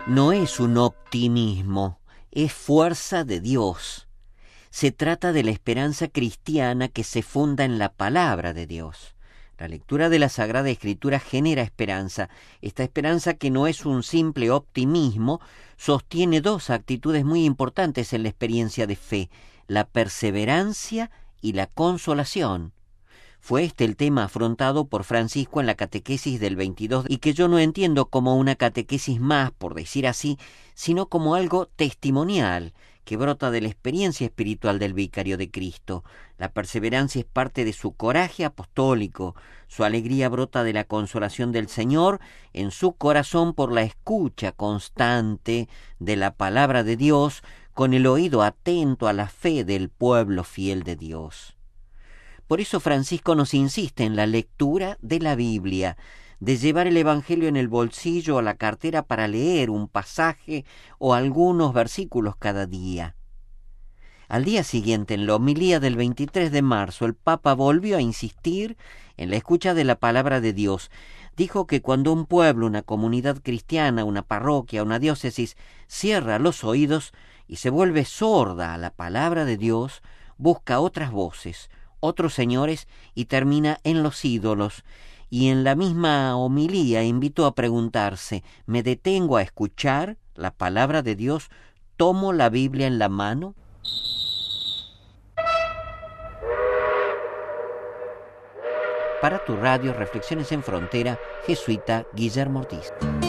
no es un optimismo, es fuerza de Dios. Se trata de la esperanza cristiana que se funda en la palabra de Dios. La lectura de la Sagrada Escritura genera esperanza. Esta esperanza, que no es un simple optimismo, sostiene dos actitudes muy importantes en la experiencia de fe: la perseverancia y la consolación. Fue este el tema afrontado por Francisco en la catequesis del 22, y que yo no entiendo como una catequesis más, por decir así, sino como algo testimonial, que brota de la experiencia espiritual del vicario de Cristo. La perseverancia es parte de su coraje apostólico, su alegría brota de la consolación del Señor en su corazón por la escucha constante de la palabra de Dios, con el oído atento a la fe del pueblo fiel de Dios. Por eso Francisco nos insiste en la lectura de la Biblia, de llevar el Evangelio en el bolsillo o la cartera para leer un pasaje o algunos versículos cada día. Al día siguiente, en la homilía del 23 de marzo, el Papa volvió a insistir en la escucha de la palabra de Dios. Dijo que cuando un pueblo, una comunidad cristiana, una parroquia, una diócesis, cierra los oídos y se vuelve sorda a la palabra de Dios, busca otras voces, otros señores, y termina en los ídolos. Y en la misma homilía invitó a preguntarse: ¿me detengo a escuchar la palabra de Dios? ¿Tomo la Biblia en la mano? Para tu radio, Reflexiones en Frontera, jesuita Guillermo Ortiz.